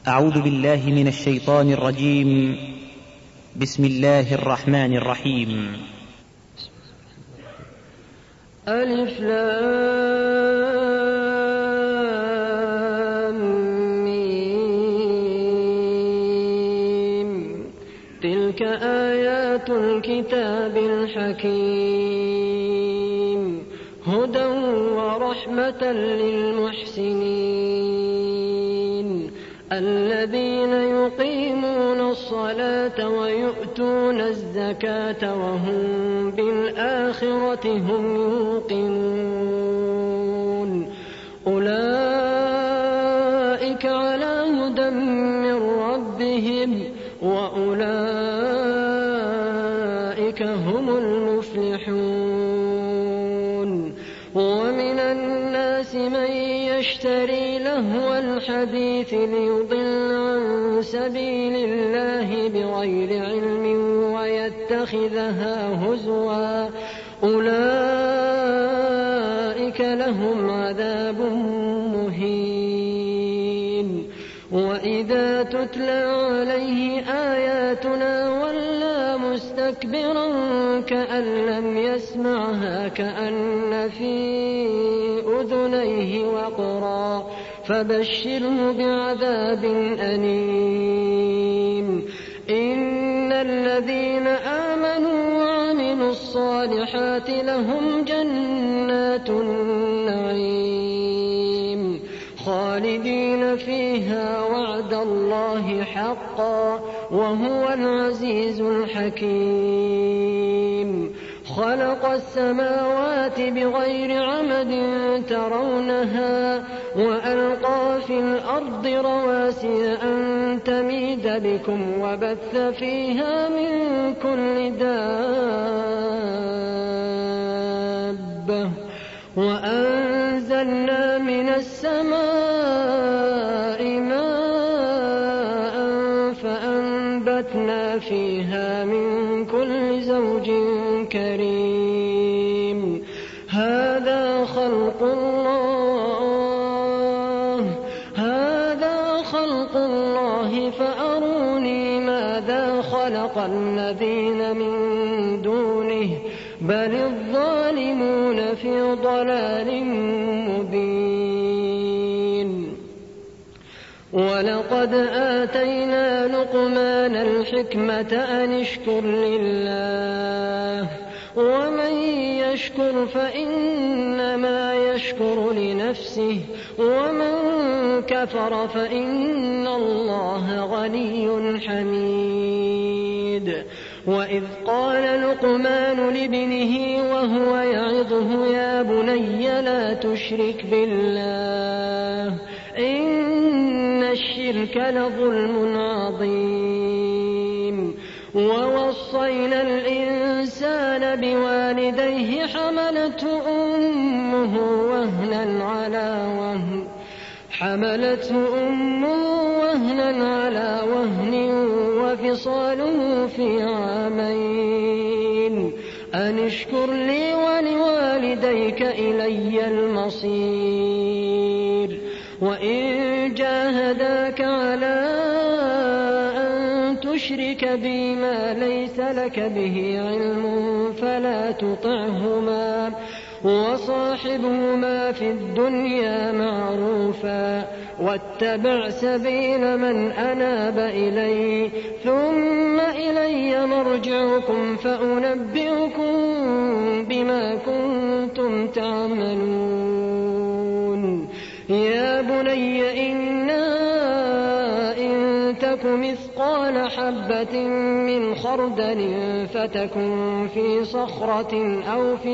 أعوذ بالله من الشيطان الرجيم. بسم الله الرحمن الرحيم. ألف لام ميم. تلك آيات الكتاب الحكيم، هدى ورحمة للمحسنين الذين يقيمون الصلاة ويؤتون الزكاة وهم بالآخرة هم يوقنون. أولئك على هدى من ربهم وأولئك هم المفلحون. ومن الناس من يشتري لهو الحديث ليضل عن سبيل الله بغير علم ويتخذها هزوا، أولئك لهم عذاب مهين. وإذا تتلى عليه آياتنا ولى مستكبرا كأن لم يسمعها كأن في أذنيه وقرا، فبشره بعذاب أليم. إن الذين آمنوا وعملوا الصالحات لهم جنات النعيم خالدين فيها وعد الله حقا وهو العزيز الحكيم. خلق السماوات بغير عمد ترونها وألقى في الأرض رواسي أن تميد بكم وبث فيها من كل دابة وأنزلنا من السماء ماء فأنبتنا فيها من كل زوج كريم. هذا خلق الله فأروني ماذا خلق الذين من دونه بل الظالمون في ضلال مبين. ولقد آتينا لقمان الحكمة أن اشكر لله ومن يشكر فإنما يشكر لنفسه ومن كفر فإن الله غني حميد. وإذ قال لقمان لابنه وهو يعظه يا بني لا تشرك بالله إن الشرك لظلم عظيم. ووصينا الإنسان بوالديه حملته أمه وهنا على وهن وفصاله في عامين أن اشكر لي ولوالديك إلي المصير. وإن جاهداك على أن تشرك بي ما ليس لك به علم فلا تطعهما وصاحبهما في الدنيا معروفا واتبع سبيل من أناب إلي ثم إلي مرجعكم فأنبئكم بما كنتم تعملون. يا بني إن تك مثقال حبة من خردل فتكن في صخرة أو في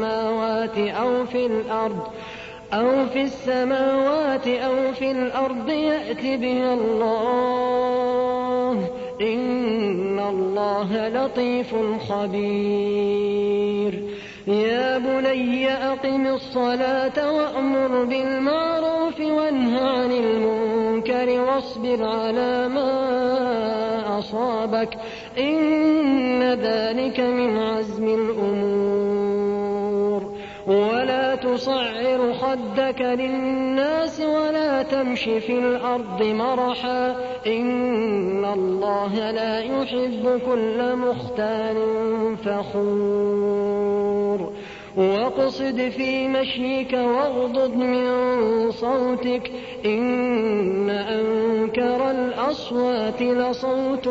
السماوات أو في الأرض يأت بها الله إن الله لطيف خبير. يا بني أقم الصلاة وأمر بالمعروف وانه عن المنكر واصبر على ما أصابك إن ذلك من عزم الأمور. ولا تصعر خدك للناس ولا تمش في الأرض مرحا إن الله لا يحب كل مختال فخور واقصد في مشيك واغضض من صوتك إن أنكر الأصوات لصوت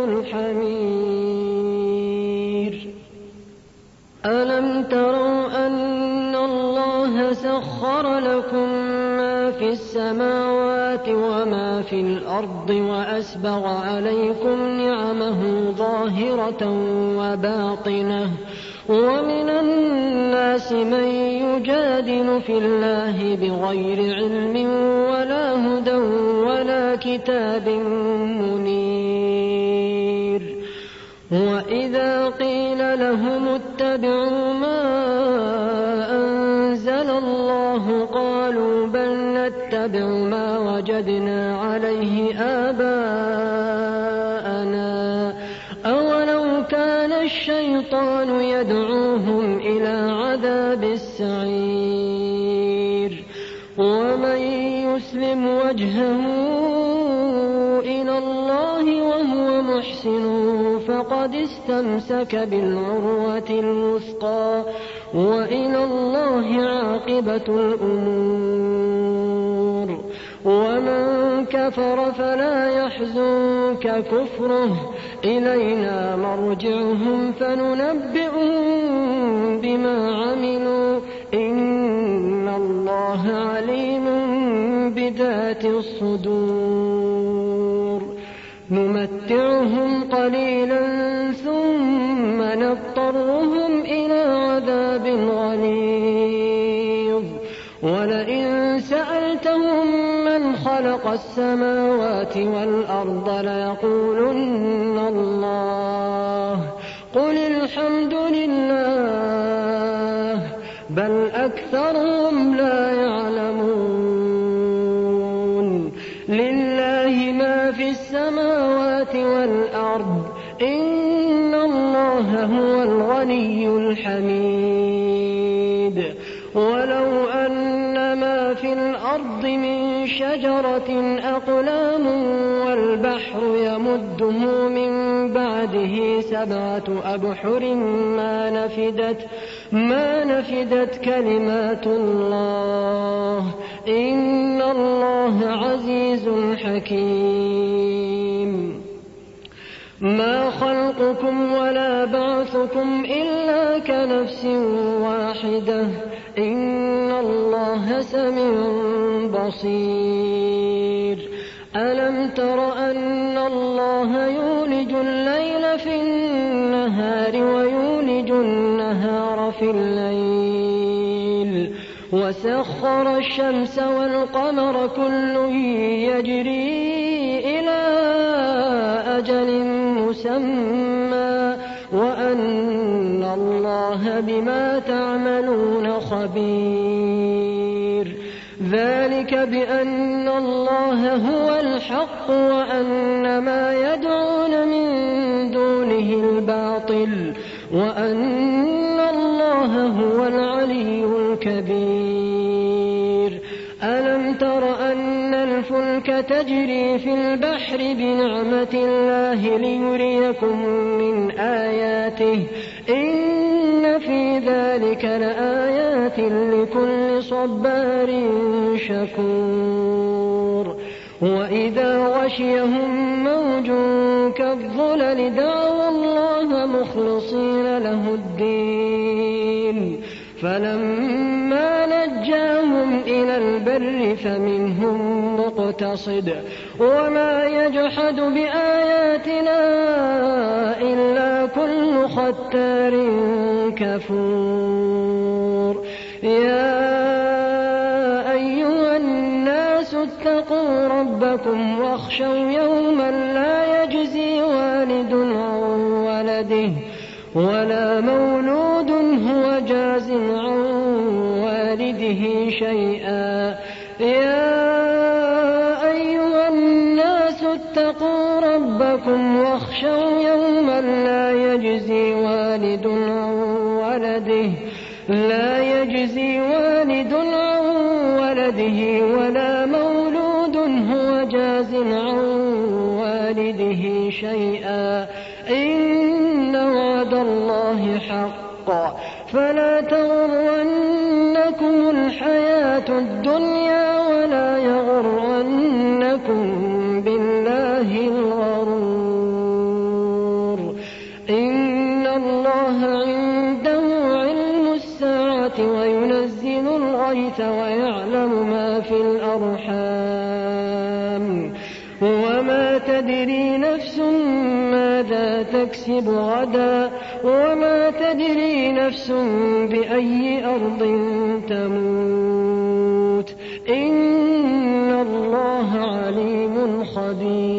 الحمير ألم تروا أن الله سخر لكم ما في السماوات وما في الأرض وأسبغ عليكم نعمه ظاهرة وباطنة ومن الناس من يجادل في الله بغير علم ولا هدى ولا كتاب منير وإذا قيل لهم اتبعوا ما أنزل الله قالوا بل نتبع ما وجدنا عليه آباءنا أولو كان الشيطان يدعوهم إلى عذاب السعير ومن يسلم وجهه إلى الله وهو محسن فقد استمسك بالعروة الوثقى وإلى الله عاقبة الأمور ومن كفر فلا يحزنك كفره إلينا مرجعهم فننبئهم بما عملوا إن الله عليم بذات الصدور نمتعهم قليلا ثم نضطرهم إلى عذاب غليظ ولئن سألتهم من خلق السماوات والأرض ليقولن الله قل الحمد لله بل أكثرهم لا يعلمون لله ما في السماوات والأرض إن الله هو الغني الحميد ولو أن ما في الأرض من شجرة أقلام والبحر يمده من بعده 7 أبحر ما نفدت كلمات الله إن الله عزيز حكيم ما خلقكم ولا بعثكم إلا كنفس واحدة إن الله سميع بصير ألم تر أن الله يولج الليل في النهار ويولج النهار في الليل وسخر الشمس والقمر كل يجري إلى أجل مسمى وأن الله بما تعملون خبير ذلك بأن الله هو الحق وأن ما يدعون من دونه الباطل وأن الله هو العلي الكبير ألم تر أن الفلك تجري في البحر بنعمة الله ليريكم من آياته إن في ذلك لآيات لكل صبار شكور وإذا غشيهم موج كالظلل دعوا الله مخلصين له الدين فلما نجاهم إلى البر فمنهم مقتصد وما يجحد بآياتنا إلا كل ختار كفور يا أيها الناس اتقوا ربكم واخشوا يوما لا يجزي والد عن ولده ولا مولود هو جاز عن والده شيئا يا أيها الناس اتقوا ربكم واخشوا يوما لا يجزي والد عن ولده لا يجزي والد عن ولده ولا مولود هو جاز عن والده شيئا إن وعد الله حق فلا تغرنكم الحياة الدنيا ولا يغرنكم بالله الغرور إن الله عنده علم الساعة وينزل الغيث ويعلم ما في الأرحام وما تدري نفس ماذا تكسب غدا وما تدري نفس بأي أرض تموت إن الله عليم خبير.